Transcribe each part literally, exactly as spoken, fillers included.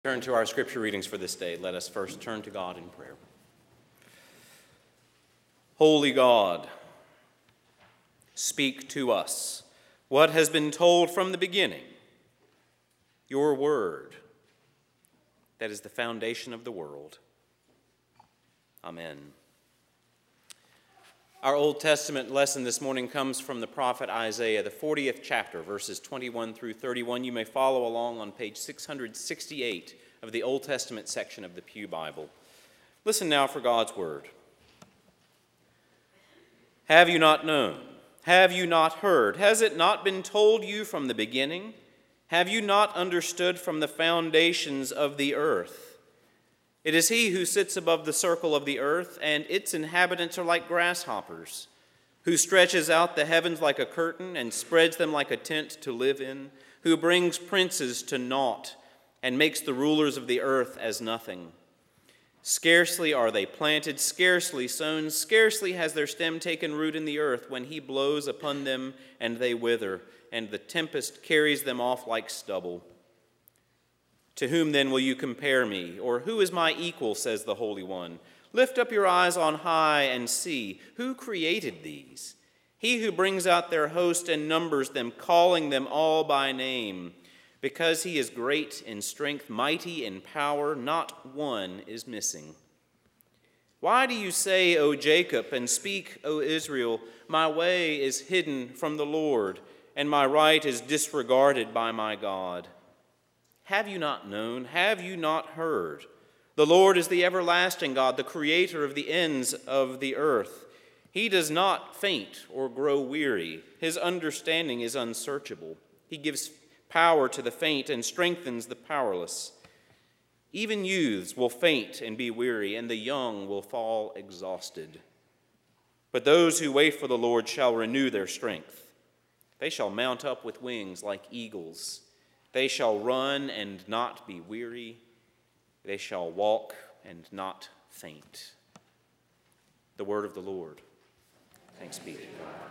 Turn to our scripture readings for this day. Let us first turn to God in prayer. Holy God, speak to us what has been told from the beginning, your word, that is the foundation of the world. Amen. Our Old Testament lesson this morning comes from the prophet Isaiah, the fortieth chapter, verses twenty-one through thirty-one. You may follow along on page six hundred sixty-eight of the Old Testament section of the Pew Bible. Listen now for God's word. Have you not known? Have you not heard? Has it not been told you from the beginning? Have you not understood from the foundations of the earth? It is he who sits above the circle of the earth, and its inhabitants are like grasshoppers, who stretches out the heavens like a curtain and spreads them like a tent to live in, who brings princes to naught and makes the rulers of the earth as nothing. Scarcely are they planted, scarcely sown, scarcely has their stem taken root in the earth when he blows upon them and they wither, and the tempest carries them off like stubble. To whom then will you compare me? Or who is my equal, says the Holy One? Lift up your eyes on high and see. Who created these? He who brings out their host and numbers them, calling them all by name. Because he is great in strength, mighty in power, not one is missing. Why do you say, O Jacob, and speak, O Israel, my way is hidden from the Lord, and my right is disregarded by my God? Have you not known? Have you not heard? The Lord is the everlasting God, the creator of the ends of the earth. He does not faint or grow weary. His understanding is unsearchable. He gives power to the faint and strengthens the powerless. Even youths will faint and be weary, and the young will fall exhausted. But those who wait for the Lord shall renew their strength. They shall mount up with wings like eagles. They shall run and not be weary. They shall walk and not faint. The word of the Lord. Thanks be to God.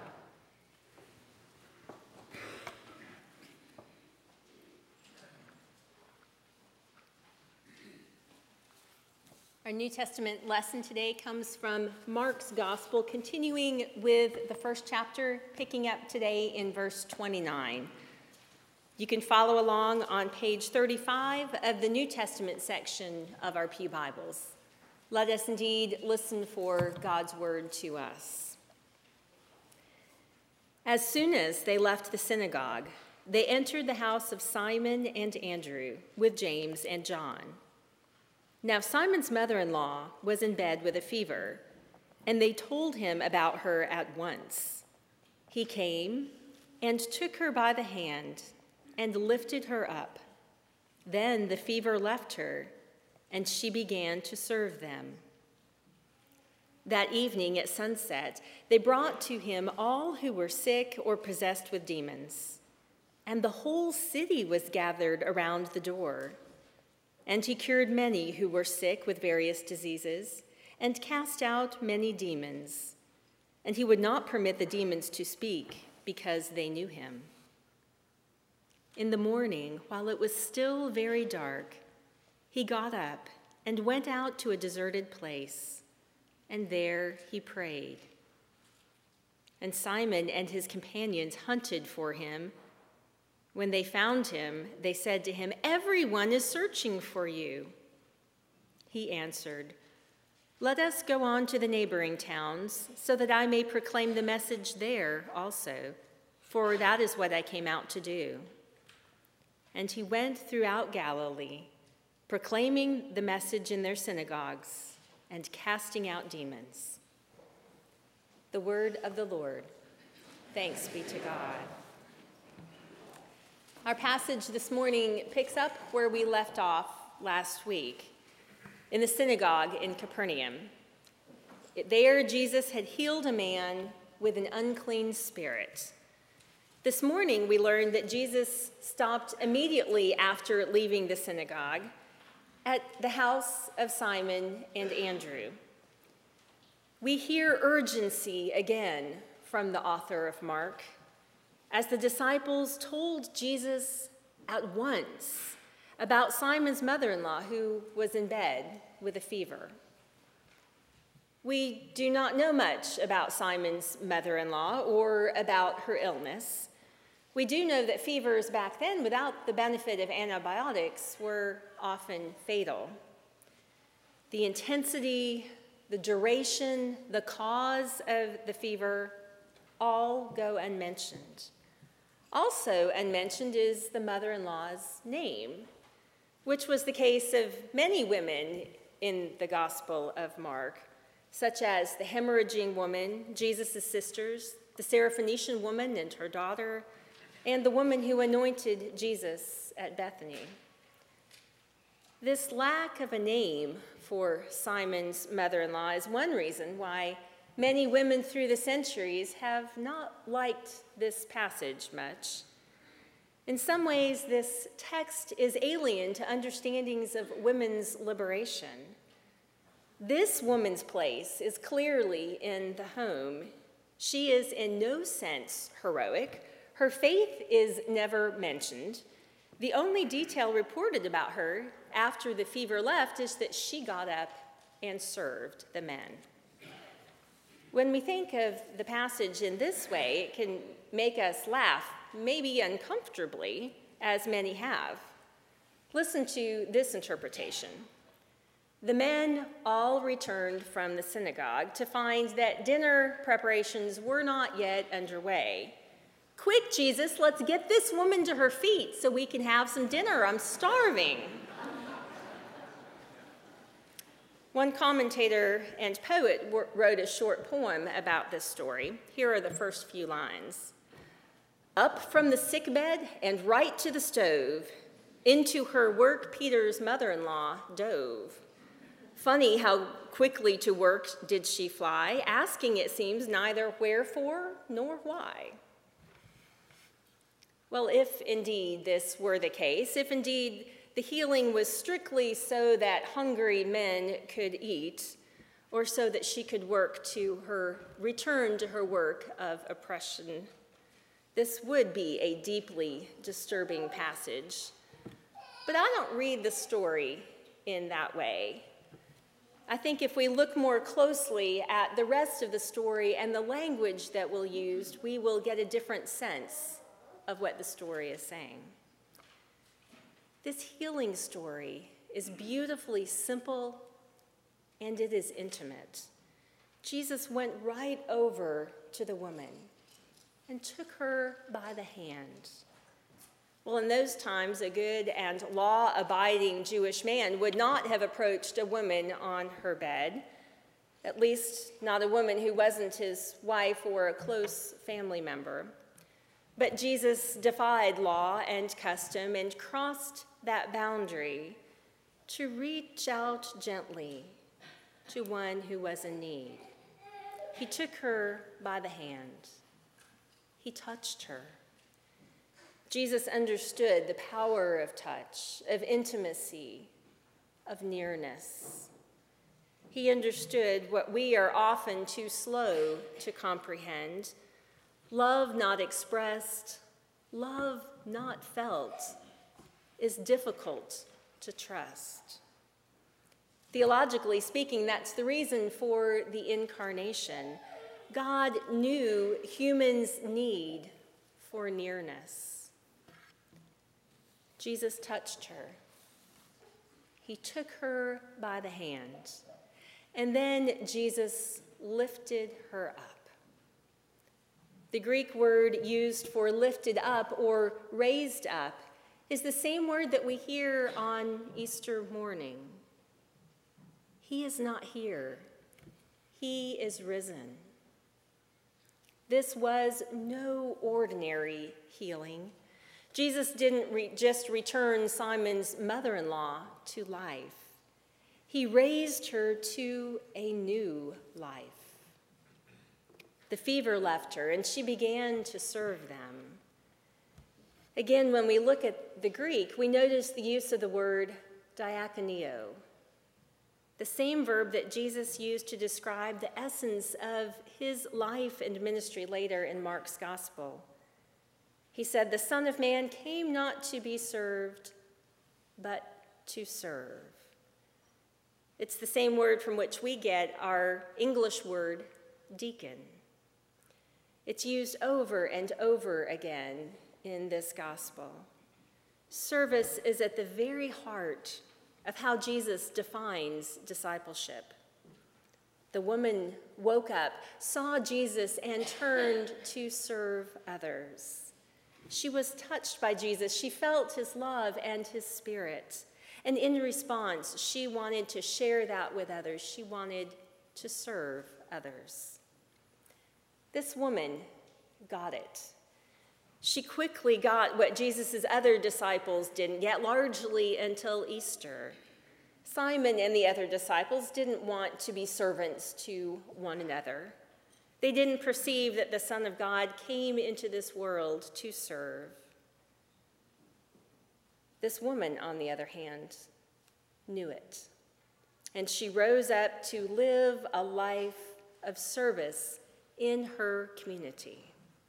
Our New Testament lesson today comes from Mark's Gospel, continuing with the first chapter, picking up today in verse twenty-nine. You can follow along on page thirty-five of the New Testament section of our Pew Bibles. Let us indeed listen for God's word to us. As soon as they left the synagogue, they entered the house of Simon and Andrew with James and John. Now Simon's mother-in-law was in bed with a fever, and they told him about her at once. He came and took her by the hand and lifted her up. Then the fever left her, and she began to serve them. That evening at sunset, they brought to him all who were sick or possessed with demons, and the whole city was gathered around the door. And he cured many who were sick with various diseases, and cast out many demons. And he would not permit the demons to speak, because they knew him. In the morning, while it was still very dark, he got up and went out to a deserted place, and there he prayed. And Simon and his companions hunted for him. When they found him, they said to him, "Everyone is searching for you." He answered, "Let us go on to the neighboring towns, so that I may proclaim the message there also, for that is what I came out to do." And he went throughout Galilee, proclaiming the message in their synagogues and casting out demons. The word of the Lord. Thanks be to God. Our passage this morning picks up where we left off last week, in the synagogue in Capernaum. There, Jesus had healed a man with an unclean spirit. This morning, we learned that Jesus stopped immediately after leaving the synagogue at the house of Simon and Andrew. We hear urgency again from the author of Mark, as the disciples told Jesus at once about Simon's mother-in-law who was in bed with a fever. We do not know much about Simon's mother-in-law or about her illness. We do know that fevers back then, without the benefit of antibiotics, were often fatal. The intensity, the duration, the cause of the fever all go unmentioned. Also unmentioned is the mother-in-law's name, which was the case of many women in the Gospel of Mark, such as the hemorrhaging woman, Jesus' sisters, the Syrophoenician woman and her daughter, and the woman who anointed Jesus at Bethany. This lack of a name for Simon's mother-in-law is one reason why many women through the centuries have not liked this passage much. In some ways, this text is alien to understandings of women's liberation. This woman's place is clearly in the home. She is in no sense heroic. Her faith is never mentioned. The only detail reported about her after the fever left is that she got up and served the men. When we think of the passage in this way, it can make us laugh, maybe uncomfortably, as many have. Listen to this interpretation. The men all returned from the synagogue to find that dinner preparations were not yet underway. Quick, Jesus, let's get this woman to her feet so we can have some dinner. I'm starving. One commentator and poet wrote a short poem about this story. Here are the first few lines. Up from the sickbed and right to the stove, into her work Peter's mother-in-law dove. Funny how quickly to work did she fly, asking, it seems, neither wherefore nor why. Well, if indeed this were the case, if indeed the healing was strictly so that hungry men could eat, or so that she could work to her, return to her work of oppression, this would be a deeply disturbing passage. But I don't read the story in that way. I think if we look more closely at the rest of the story and the language that we'll use, we will get a different sense of what the story is saying. This healing story is beautifully simple and it is intimate. Jesus went right over to the woman and took her by the hand. Well, in those times, a good and law-abiding Jewish man would not have approached a woman on her bed, at least not a woman who wasn't his wife or a close family member. But Jesus defied law and custom and crossed that boundary to reach out gently to one who was in need. He took her by the hand. He touched her. Jesus understood the power of touch, of intimacy, of nearness. He understood what we are often too slow to comprehend. Love not expressed, love not felt, is difficult to trust. Theologically speaking, that's the reason for the incarnation. God knew humans' need for nearness. Jesus touched her. He took her by the hand, and then Jesus lifted her up. The Greek word used for lifted up or raised up is the same word that we hear on Easter morning. He is not here. He is risen. This was no ordinary healing. Jesus didn't re- just return Simon's mother-in-law to life. He raised her to a new life. The fever left her, and she began to serve them. Again, when we look at the Greek, we notice the use of the word diakonio, the same verb that Jesus used to describe the essence of his life and ministry later in Mark's gospel. He said, "The Son of Man came not to be served, but to serve. It's the same word from which we get our English word deacon. It's used over and over again in this gospel. Service is at the very heart of how Jesus defines discipleship. The woman woke up, saw Jesus, and turned to serve others. She was touched by Jesus. She felt his love and his spirit. And in response, she wanted to share that with others. She wanted to serve others. This woman got it. She quickly got what Jesus' other disciples didn't get, largely until Easter. Simon and the other disciples didn't want to be servants to one another. They didn't perceive that the Son of God came into this world to serve. This woman, on the other hand, knew it. And she rose up to live a life of service in her community.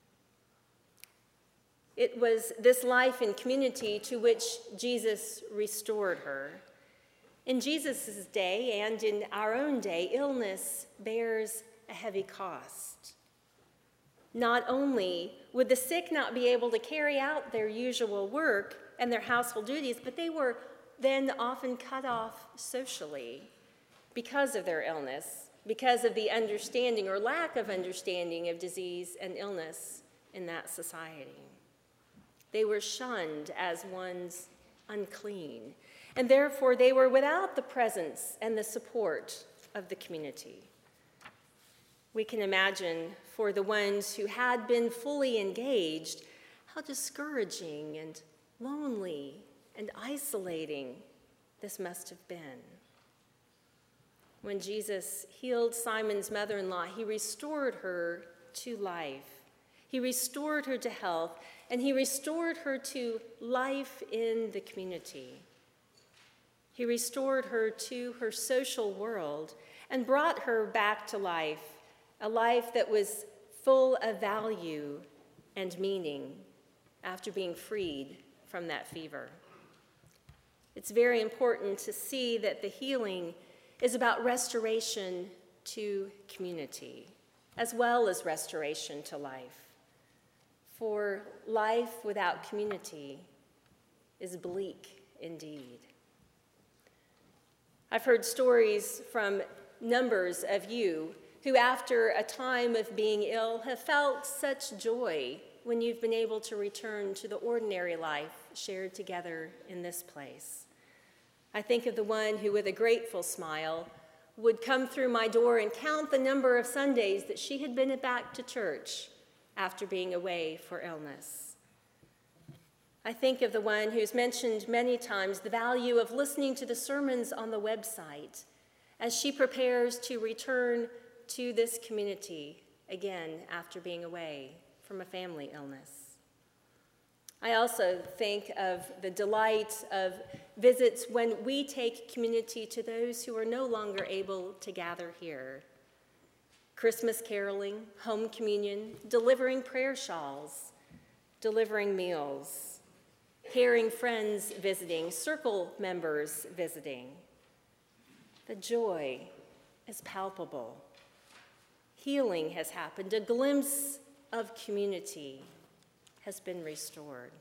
It was this life in community to which Jesus restored her. In Jesus' day and in our own day, illness bears a heavy cost. Not only would the sick not be able to carry out their usual work and their household duties, but they were then often cut off socially because of their illness, because of the understanding or lack of understanding of disease and illness in that society. They were shunned as ones unclean, and therefore they were without the presence and the support of the community. We can imagine for the ones who had been fully engaged how discouraging and lonely and isolating this must have been. When Jesus healed Simon's mother-in-law, he restored her to life. He restored her to health, and he restored her to life in the community. He restored her to her social world and brought her back to life, a life that was full of value and meaning after being freed from that fever. It's very important to see that the healing is about restoration to community, as well as restoration to life. For life without community is bleak indeed. I've heard stories from numbers of you who, after a time of being ill, have felt such joy when you've been able to return to the ordinary life shared together in this place. I think of the one who, with a grateful smile, would come through my door and count the number of Sundays that she had been back to church after being away for illness. I think of the one who's mentioned many times the value of listening to the sermons on the website as she prepares to return to this community again after being away from a family illness. I also think of the delight of visits when we take community to those who are no longer able to gather here. Christmas caroling, home communion, delivering prayer shawls, delivering meals, hearing friends visiting, circle members visiting. The joy is palpable. Healing has happened. A glimpse of community has been restored.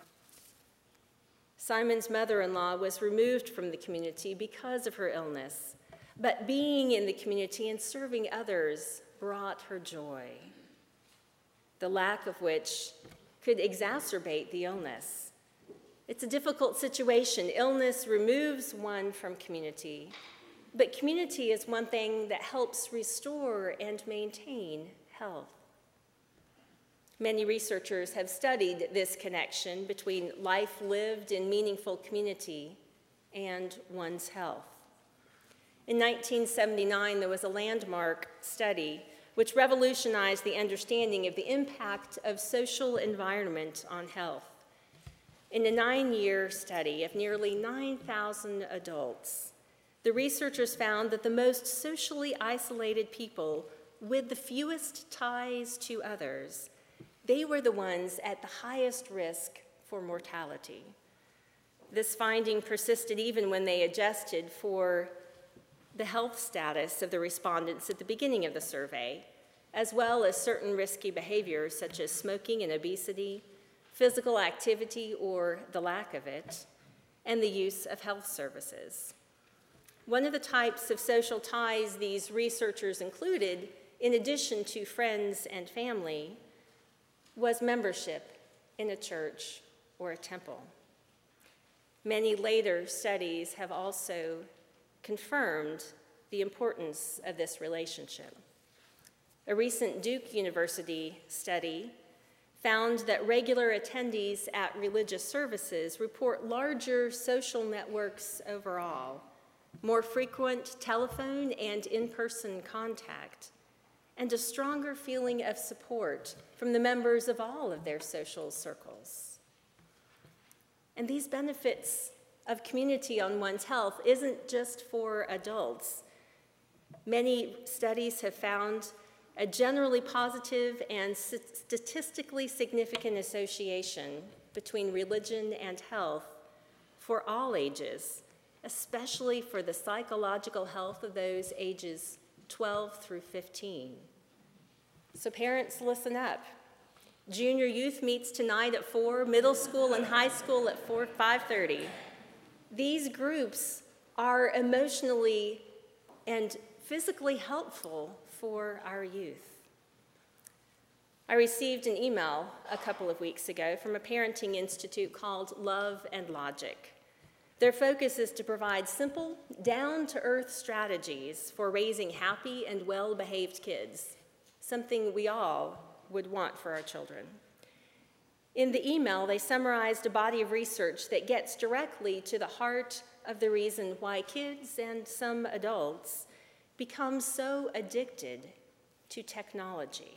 Simon's mother-in-law was removed from the community because of her illness, but being in the community and serving others brought her joy, the lack of which could exacerbate the illness. It's a difficult situation. Illness removes one from community, but community is one thing that helps restore and maintain health. Many researchers have studied this connection between life lived in meaningful community and one's health. In nineteen seventy-nine, there was a landmark study which revolutionized the understanding of the impact of social environment on health. In a nine-year study of nearly nine thousand adults, the researchers found that the most socially isolated people with the fewest ties to others, they were the ones at the highest risk for mortality. This finding persisted even when they adjusted for the health status of the respondents at the beginning of the survey, as well as certain risky behaviors such as smoking and obesity, physical activity or the lack of it, and the use of health services. One of the types of social ties these researchers included, in addition to friends and family, was membership in a church or a temple. Many later studies have also confirmed the importance of this relationship. A recent Duke University study found that regular attendees at religious services report larger social networks overall, more frequent telephone and in-person contact, and a stronger feeling of support from the members of all of their social circles. And these benefits of community on one's health isn't just for adults. Many studies have found a generally positive and statistically significant association between religion and health for all ages, especially for the psychological health of those ages twelve through fifteen. So parents, listen up. Junior youth meets tonight at four, middle school and high school at four, five thirty. These groups are emotionally and physically helpful for our youth. I received an email a couple of weeks ago from a parenting institute called Love and Logic. Their focus is to provide simple, down-to-earth strategies for raising happy and well-behaved kids, something we all would want for our children. In the email, they summarized a body of research that gets directly to the heart of the reason why kids and some adults become so addicted to technology,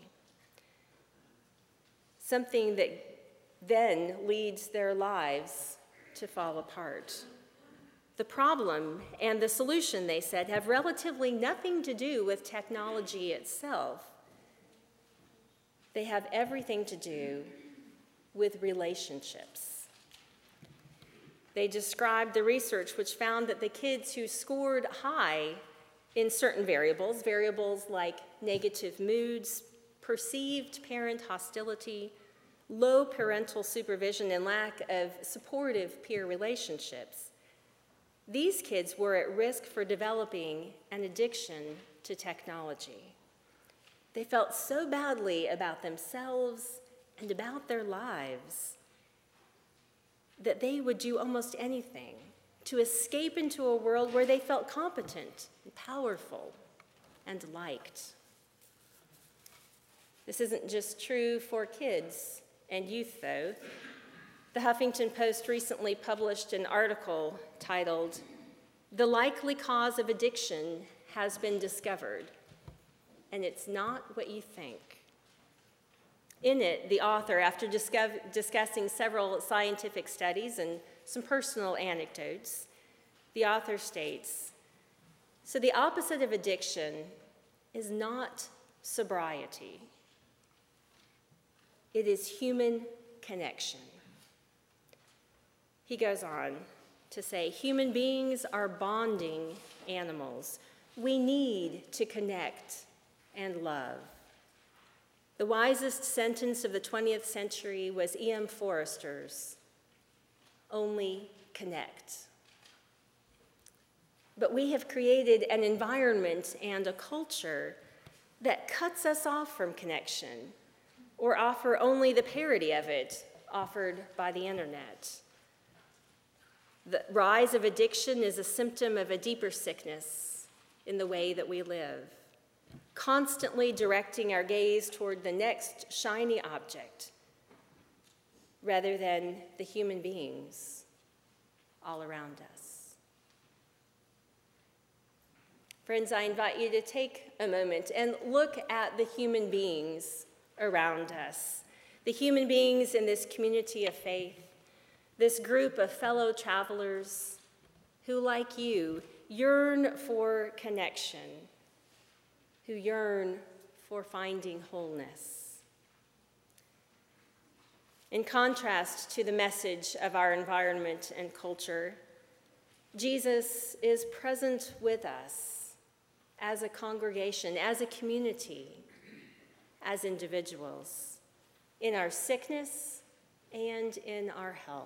something that then leads their lives to fall apart. The problem and the solution, they said, have relatively nothing to do with technology itself. They have everything to do with relationships. They described the research which found that the kids who scored high in certain variables, variables like negative moods, perceived parent hostility, low parental supervision, and lack of supportive peer relationships, these kids were at risk for developing an addiction to technology. They felt so badly about themselves and about their lives that they would do almost anything to escape into a world where they felt competent and powerful and liked. This isn't just true for kids and youth, though. The Huffington Post recently published an article titled, "The Likely Cause of Addiction Has Been Discovered, and It's Not What You Think." In it, the author, after discuss- discussing several scientific studies and some personal anecdotes, the author states, "So the opposite of addiction is not sobriety. It is human connection." He goes on to say, human beings are bonding animals. We need to connect and love. The wisest sentence of the twentieth century was E M Forrester's, "Only connect." But we have created an environment and a culture that cuts us off from connection, or offer only the parody of it offered by the internet. The rise of addiction is a symptom of a deeper sickness in the way that we live, constantly directing our gaze toward the next shiny object rather than the human beings all around us. Friends, I invite you to take a moment and look at the human beings around us, the human beings in this community of faith, this group of fellow travelers who, like you, yearn for connection, who yearn for finding wholeness. In contrast to the message of our environment and culture, Jesus is present with us as a congregation, as a community, as individuals, in our sickness and in our health.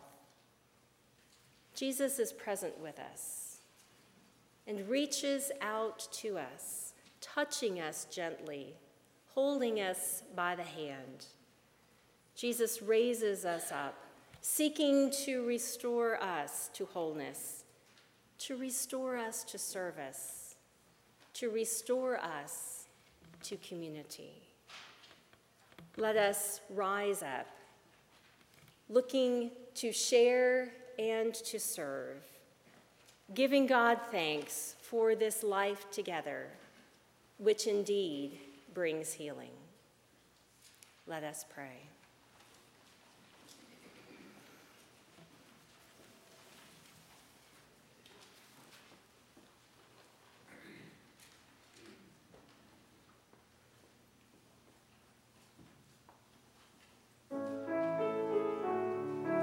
Jesus is present with us and reaches out to us, touching us gently, holding us by the hand. Jesus raises us up, seeking to restore us to wholeness, to restore us to service, to restore us to community. Let us rise up, looking to share and to serve, giving God thanks for this life together, which indeed brings healing. Let us pray.